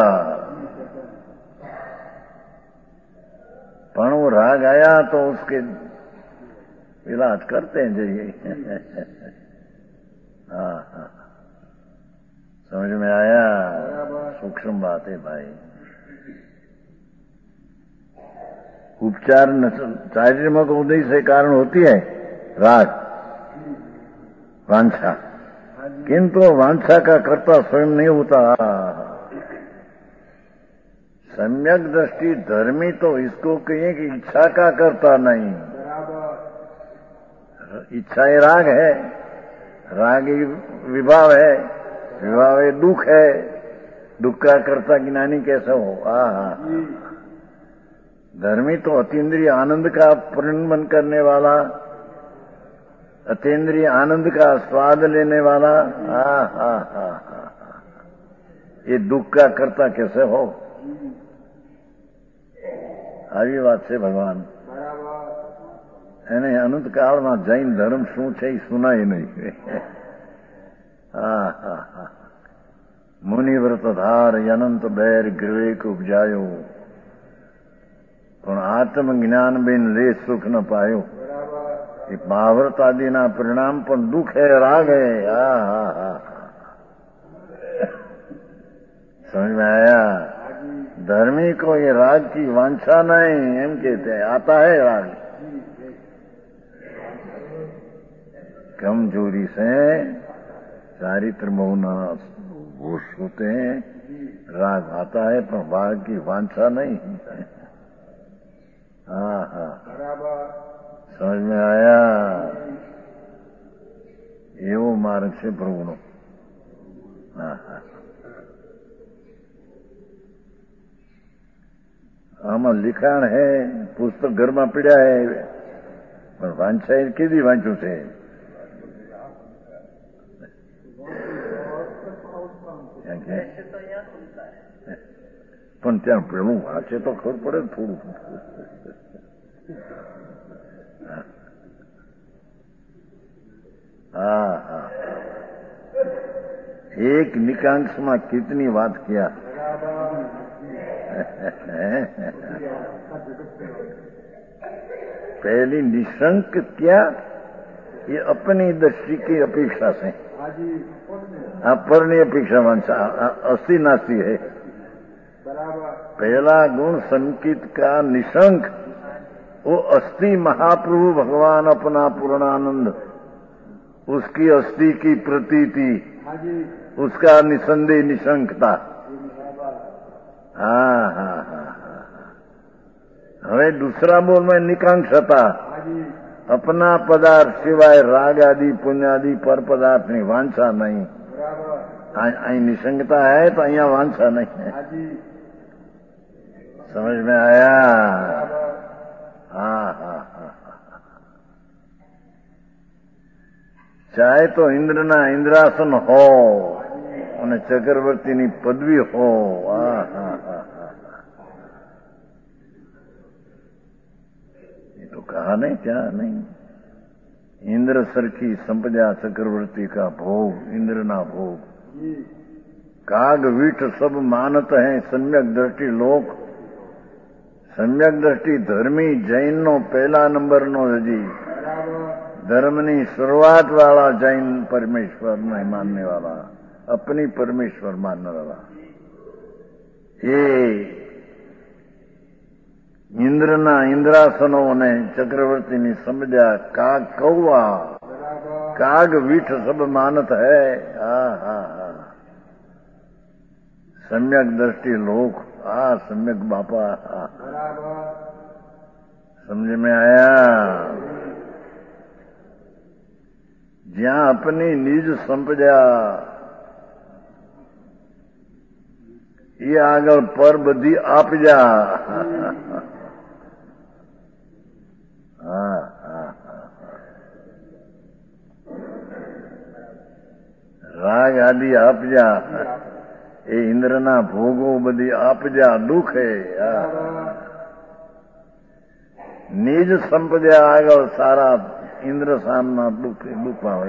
[SPEAKER 1] पर वो राग आया तो उसके इलाज करते हैं। जय हाँ हाँ समझ में आया। सूक्ष्म बात है भाई। उपचार चारित्र को उदय से कारण होती है राग वांछा, किंतु वांछा का कर्ता स्वयं नहीं होता। सम्यक दृष्टि धर्मी तो इसको कहिए कि इच्छा का कर्ता नहीं। इच्छा ये राग है, राग ही विभाव है, विभाव ये दुख है, दुख का कर्ता ज्ञानी कैसा हो। आ धर्मी तो अतीन्द्रिय आनंद का परिणमन करने वाला, अतीन्द्रिय आनंद का स्वाद लेने वाला। हा हा हा हा ये दुख का कर्ता कैसे हो। આવી વાત છે ભગવાન એને અનંત કાળમાં જૈન ધર્મ શું છે એ સુનાય નહીં। હા હા હા મુનિવ્રત ધાર અનંત બેર વિવેક ઉપજાયો, પણ આત્મજ્ઞાન બિન લે સુખ ન પાયો। ये महाव्रत आदि ना परिणाम पर दुख है, राग है। हा हा हा समझ में आया। धर्मी को ये राग की वांछा नहीं, एम कहते हैं, आता है राग। कमजोरी से चारित्र मौना होश होते हैं, राग आता है पर राग की वांछा नहीं। हाँ हाँ समझ में आया। एवो मार्ग से प्रभु। हाँ हाँ આમાં લિખાણ હે, પુસ્તક ઘરમાં પીડ્યા હે, પણ વાંચા કેદી વાંચ્યું છે? પણ ત્યાં પેલું વાંચે તો ખબર પડે ને થોડું। હા હા એક નિકાંક્ષમાં કિતની વાત કિયા। पहली निशंक क्या, ये अपनी दृष्टि की अपेक्षा से, अपनी अपेक्षा वांछा अस्थि नास्ती है। पहला गुण संकित का निशंक, वो अस्थि महाप्रभु भगवान अपना पूर्णानंद, उसकी अस्थि की प्रतीति, उसका निसंदेह निशंकता। हाँ हाँ हाँ હવે दूसरा बोल में निकांक्षता, अपना पदार्थ सिवाय राग आदि पुण्य आदि पर पदार्थ नहीं, वांछा नहीं। અહીં નિસંગતા है तो અહીંયા वांछा नहीं है। समझ में आया? हाँ हाँ हाँ चाहे तो इंद्રના इंद्रासन हो અને ચક્રવર્તીની પદવી હો. હા હા હા હા ये तो कहा नहीं क्या नहीं. इंद्र सरखी संपदा चक्रवर्ती का भोग, इंद्र ना भोग. काग वीठ सब मानत है सम्यक दृष्टि लोक. सम्यक दृष्टि धर्मी जैन नो पहला नंबर नो हजी धर्मनी शुरुआत वाला जैन परमेश्वर नहीं मानने वाला, अपनी परमेश्वर मानने वाला. ये इंद्રના इंद्रासनो ने चक्रवर्ती ने समझा काग कौवा काग वीठ सब मानत है. हा हा हा सम्यक दृष्टि लोक. हा सम्यक बापा. हा समझ में आया? જ્યાં अपनी निज संपदा ये આગળ પર બધી આપજા. હા હા રાગ આદિ આપજા એ ઇન્દ્રના ભોગો બધી આપજા દુખે. નિજ સંપદા આગળ સારા इंद्र सामना दुख दुख पावे.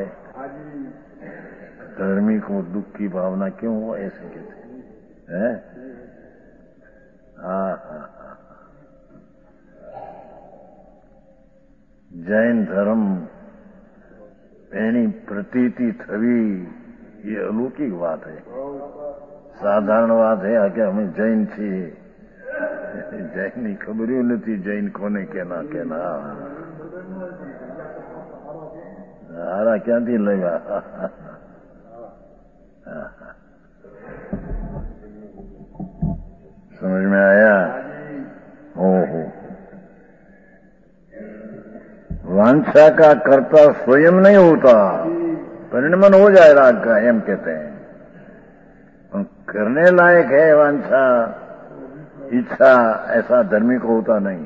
[SPEAKER 1] धर्मी को दुख की भावना क्यों हो ऐसे कहते हैं? हाँ हाँ जैन धर्म एनी प्रतीति थवी ये अलौकिक बात है. साधारण बात है कि हमें जैन छे. जैन ની ખબર નથી જૈન કોને કેના કેના. हारा क्या दिन लगा. समझ में आया? हो हो वांछा का कर्ता स्वयं नहीं होता, परिणमन हो जाए राग का एम कहते हैं. करने लायक है वांछा इच्छा, ऐसा धर्मी को होता नहीं.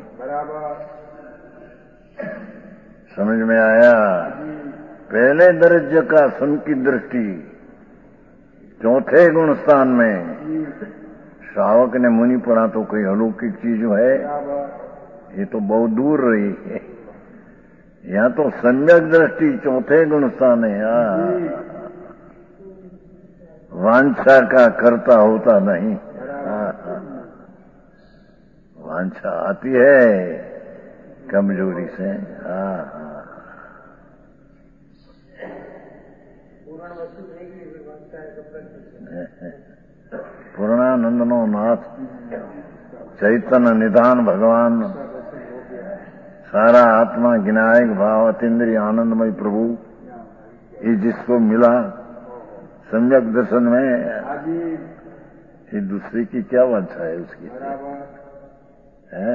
[SPEAKER 1] समझ में आया? पहले दर्जे का सन की दृष्टि, चौथे गुण स्थान में श्रावक ने मुनि पढ़ा तो कोई अलौकिक चीज है, ये तो बहुत दूर रही है. यहाँ तो सम्यक दृष्टि चौथे गुण स्थान है. वांछा का कर्ता होता नहीं. वांछा आती है कमजोरी से. हाँ पूर्णानंद नो नाथ चैतन्य निधान भगवान सारा आत्मा गिनायक भाव अतीन्द्रिय आनंदमय प्रभु, ये जिसको मिला सम्यक दर्शन में, ये दूसरे की क्या वांछा है उसकी है?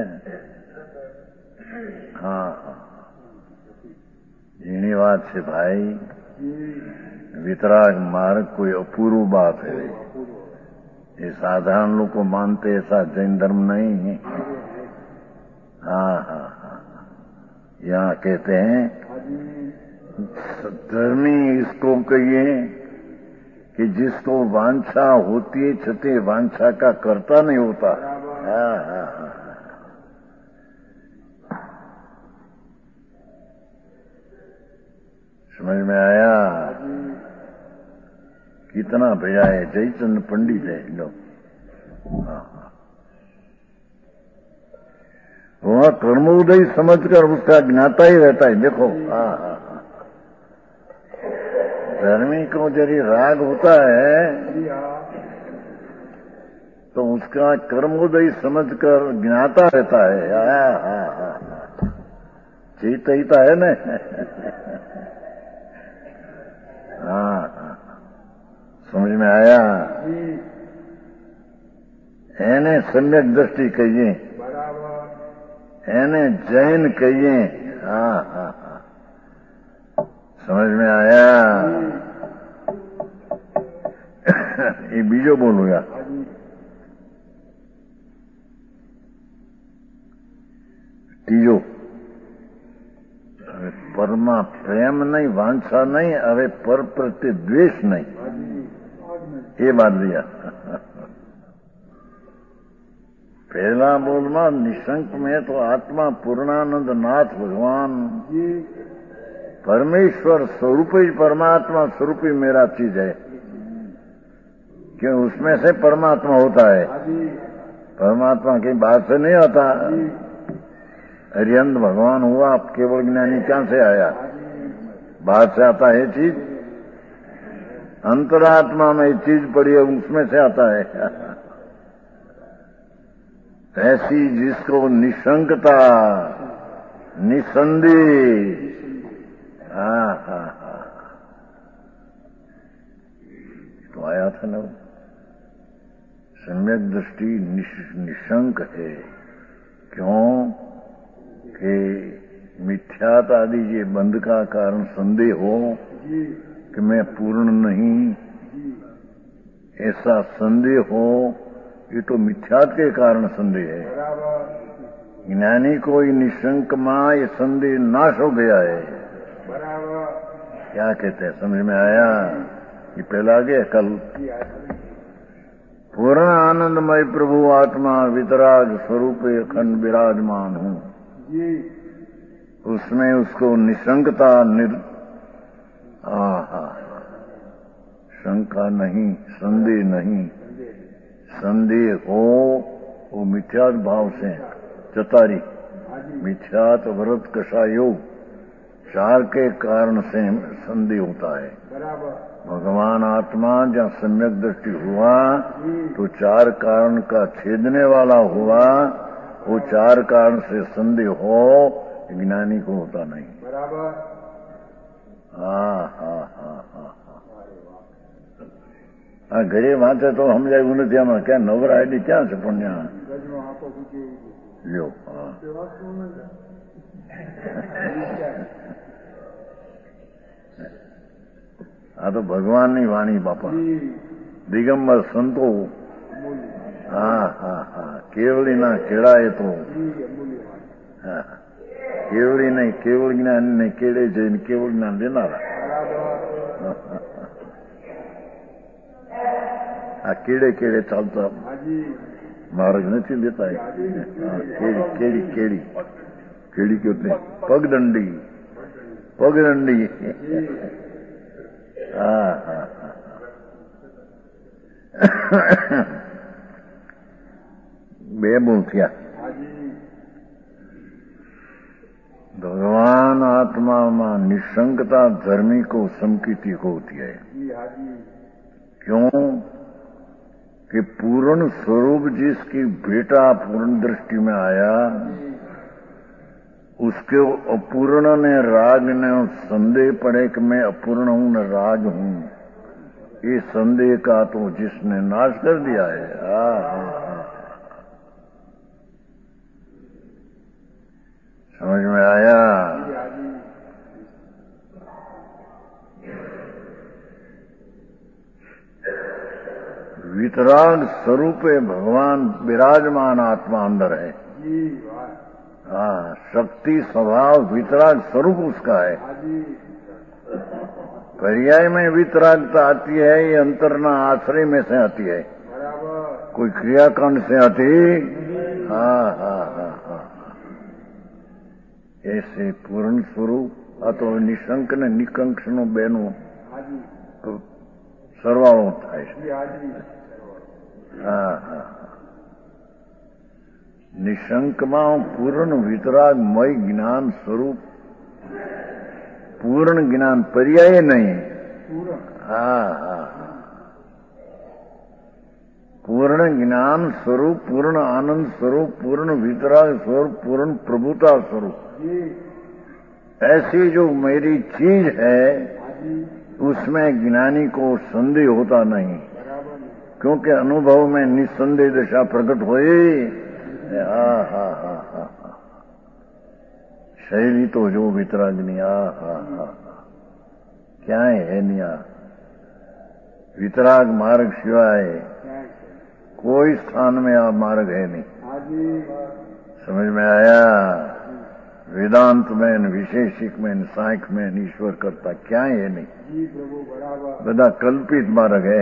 [SPEAKER 1] हाँ जीनी बात से भाई वितराग मार्ग कोई अपूर्व बात है. ये साधारण लोग को मानते ऐसा जैन धर्म नहीं है. हाँ हाँ हाँ यहाँ कहते हैं धर्मी इसको कहिए कि जिसको वांछा होती है छते वांछा का कर्ता नहीं होता. हाँ हाँ हाँ समझ में आया? कितना भैया है जयचंद पंडित है लोग. वह कर्मोदय समझकर उसका ज्ञाता ही रहता है. देखो हाँ हाँ हाँ धर्मी को यदि राग होता है तो उसका कर्मोदय समझकर ज्ञाता रहता है. हाँ हाँ हाँ चेतता है ना. हाँ समझ में आया? એને सम्यक दृष्टि कहिए, એને जैन कहिए. हाँ हाँ हाँ समझ में आया? ये बीजो बोलूंगा. प्रेम नहीं, वांछा नहीं, अरे पर प्रति द्वेष नहीं, ये बात लिया। पहला बोलमा निशंक में तो आत्मा पूर्णानंद नाथ भगवान परमेश्वर स्वरूप ही, परमात्मा स्वरूप ही मेरा चीज है। क्यों? उसमें से परमात्मा होता है, परमात्मा की बात से नहीं आता। अरिहंत भगवान हुआ, केवल ज्ञानी क्या से आया? बात से आता है चीज, अंतरात्मा में चीज पड़ी है, उसमें से आता है। ऐसी जिसको निशंकता, निसंदेह, हा हा हा तो आया था ना, सम्यक दृष्टि निश, निशंक है। क्यों कि मिथ्यात आदि ये बंध का कारण संदेह हो कि मैं पूर्ण नहीं, ऐसा संदेह हो, ये तो मिथ्यात के कारण संदेह है। ज्ञानी को निशंक मां ये संदेह नाश हो गया है। क्या कहते हैं, समझ में आया? ये पहला गया कल। पूर्ण आनंदमय प्रभु आत्मा वितराग स्वरूप अखंड विराजमान हूं, उसमें उसको निशंकता, निर आहा शंका नहीं, संदेह नहीं। संदेह हो वो मिथ्यात भाव से चतारी, मिथ्यात व्रत कषा योग, चार के कारण से संदेह होता है। भगवान आत्मा जहाँ सम्यक दृष्टि हुआ तो चार कारण का छेदने वाला हुआ, वो चार कारण से संदेह हो, ज्ञानी को होता नहीं। हाँ हाँ हाँ हाँ हाँ घरे वांचे तो हम जाए उन्नतिया में क्या नवर आईडी क्या से पुण्य लो। हाँ આ તો ભગવાનની વાણી બાપા, દિગંબર સંતો, હા હા હા કેવળીના કેળાએ તો, હા કેવળી નહીં, કેવળ જ્ઞાન ને કેળે જઈને કેવળ જ્ઞાન દેનારા, આ કેળે કેળે ચાલતા માર્ગ નથી દેતા। કેળી કેળી કેળી કેળી કહते પગદંડી, પગદંડી। हाँ हाँ बेबूल किया। भगवान आत्मा में निशंकता धर्मी को संकीर्ति होती है। क्यों कि पूर्ण स्वरूप जिसकी बेटा पूर्ण दृष्टि में आया, उसके अपूर्ण ने राग ने संदेह पड़े कि मैं अपूर्ण हूं न राग हूं, ये संदेह का तो जिसने नाश कर दिया है। आ, आ, आ, समझ में आया? वितराग स्वरूप भगवान विराजमान आत्मा अंदर है। हाँ, शक्ति स्वभाव वितराग स्वरूप उसका है। पर्याय में वितरागता आती है, ये अंतरना आश्रय में से आती है, कोई क्रियाकांड से आती। हाँ हाँ हाँ हाँ ऐसे पूर्ण स्वरूप अतो निशंक ने निकंक नो बेनो तो सरवाळो थाय। हाँ हाँ निशंक में पूर्ण वितरागमय ज्ञान स्वरूप, पूर्ण ज्ञान पर्याय नहीं। हाँ हाँ पूर्ण ज्ञान स्वरूप, पूर्ण आनंद स्वरूप, पूर्ण वितराग स्वरूप, पूर्ण प्रभुता स्वरूप, ऐसी जो मेरी चीज है उसमें ज्ञानी को संदेह होता नहीं, क्योंकि अनुभव में निसंदेह दशा प्रकट हुई। हा हा हा हा शैली तो जो वितरागनी, आ हा हा क्या है निया वितराग मार्ग सिवाय कोई स्थान में आप मार्ग है नहीं। समझ में आया? वेदांत में विशेषिक में सांख में ईश्वर करता क्या है नहीं बदा कल्पित मार गए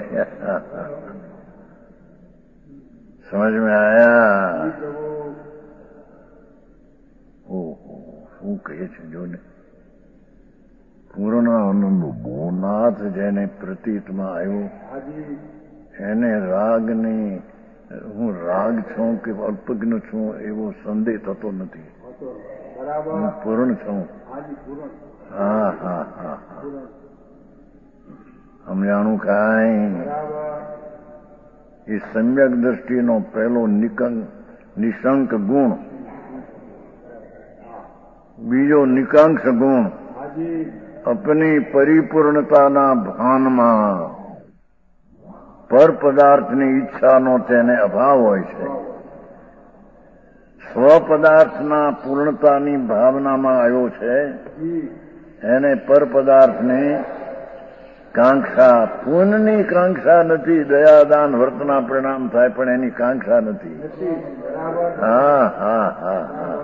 [SPEAKER 1] समझ में आया ओहो શું કહે છે જો ને પૂર્ણાનંદ ભૂનાથ જેને પ્રતીતમાં આવ્યો એને રાગની હું રાગ છું કે અલ્પજ્ઞ છું એવો સંદેહ થતો નથી હું પૂર્ણ છું હા હા હા સમજાણું કાંઈ એ સમ્યક દ્રષ્ટિનો પહેલો નિશંક ગુણ બીજો નિકાંક્ષ ગુણ अपनी परिपूर्णताના ભાનમાં પર પદાર્થની ઈચ્છાનો તેને અભાવ હોય છે સ્વ પદાર્થના પૂર્ણતાની ભાવનામાં આવ્યો છે એને પર પદાર્થની કાંક્ષા પૂર્ણની કાંક્ષા નથી દયાદાન વર્તના પરિણામ થાય પણ એની કાંક્ષા નથી હા હા હા હા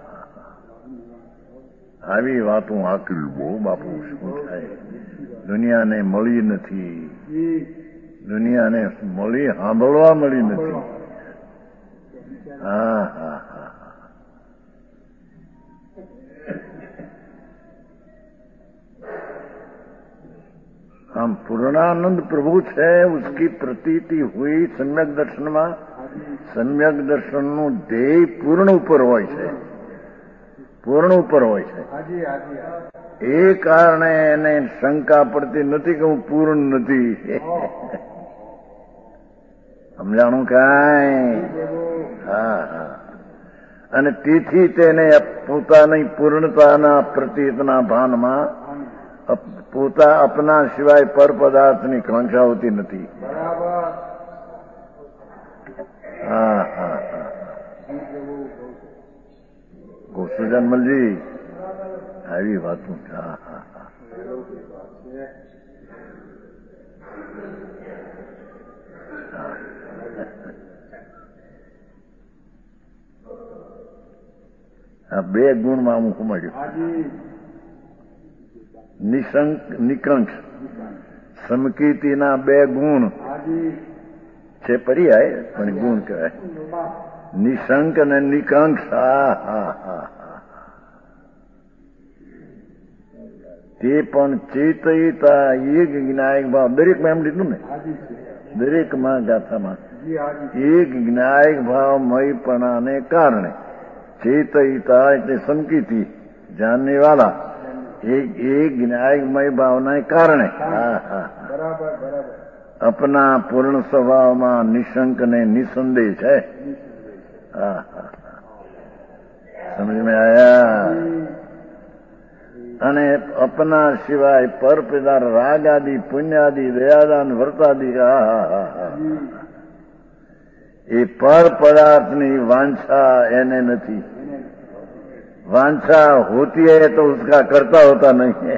[SPEAKER 1] આવી વાતો આકરી બહુ બાપુ શું થાય દુનિયાને મળી નથી દુનિયાને મળી સાંભળવા મળી નથી હા હા હા हम पूर्णानंद प्रभु है उसकी प्रतीति हुई सम्यक दर्शन में सम्यक दर्शन નું ધ્યેય પૂર્ણ ઉપર હોય છે પૂર્ણ ઉપર હોય છે એ કારણે એને શંકા પડતી નથી કે હું પૂર્ણ નથી સમજાણું કાંઈ હા હા અને તેથી તેને પોતાની પૂર્ણતાના પ્રતીતના ભાનમાં પોતા અપના સિવાય પર પદાર્થની કાંક્ષા હોતી નથી હા હા હા ગોસુજનમલજી આવી વાતો હા હા હા આ બે ગુણમાં હું મળ્યું નિશંક નિકંક્ષ સમકીર્તિના બે ગુણ છે પર્યાય પણ ગુણ કહેવાય નિશંક અને નિકાંક્ષ હા હા હા તે પણ ચેતયિતા એક જ્ઞાયક ભાવ દરેકમાં એમ લીધું ને દરેકમાં ગાથામાં એક જ્ઞાયક ભાવ મયપણાને કારણે ચેતયિતા એટલે સમકીર્તિ જાણને વાળા एक एक ज्ञायमय भावना के कारण हाँ हाँ अपना पूर्ण स्वभाव में निशंक ने निसंदेश है हाँ हाँ समझ में आया અને अपना सिवाय पर पदार राग आदि पुण्य आदि दयादान व्रतादि हा हा हा हा ये पर पदार्थ ની वांछा એને નથી वांछा होती है तो उसका करता होता नहीं है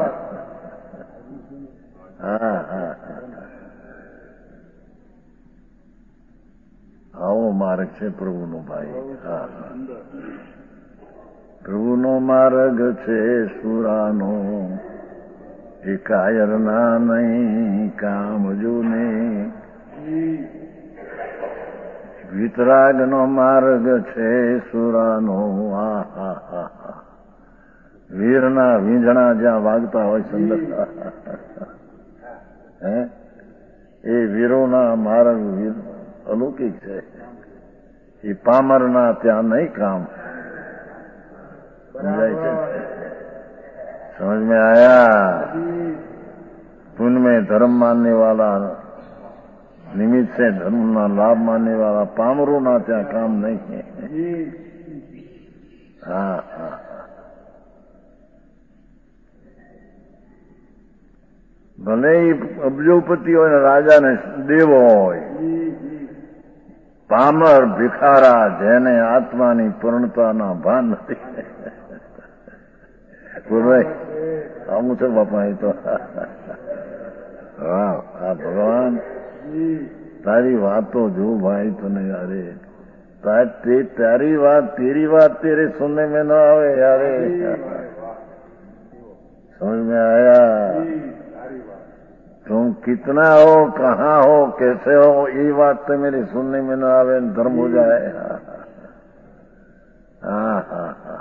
[SPEAKER 1] हाँ हाँ આવો માર્ગ છે પ્રભુનો ભાઈ હા પ્રભુનો માર્ગ છે સુરાનો એ કાયરના નહીં કામજો ને વિતરાગનો માર્ગ છે સુરાનો આ હા હા હા વીરના વીંઝણા જ્યાં વાગતા હોય સુંદર હે એ વીરોના માર્ગ અલૌકિક છે એ પામરના ત્યાં નહીં કામ સમજાય છે સમજ में आया पुण्य में धर्म मानने वाला निमित्त से धर्म ना लाभ मानने वाला पामरों ना ત્યાં કામ નહીં है हाँ हाँ ભલે અબજોપતિ હોય ને રાજા ને દેવો હોય પામર ભિખારા જેને આત્માની પૂર્ણતાના ભાન નથી બોલભાઈ આવું છે બાપા એ તો વાહ આ ભગવાન તારી વાતો જો ભાઈ તને યારે ते, तारी बात तेरी बात तेरे सुनने में न आवे यारे। समझ में आया? तुम कितना हो, कहाँ हो, कैसे हो, ये बात तो मेरी सुनने में न आवे, धर्म हो जाए। हाँ हाँ हाँ,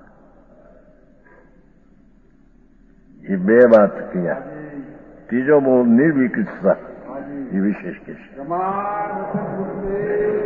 [SPEAKER 1] ये बे बात किया। तीजो बोल निर्विकृत ये विशेष किस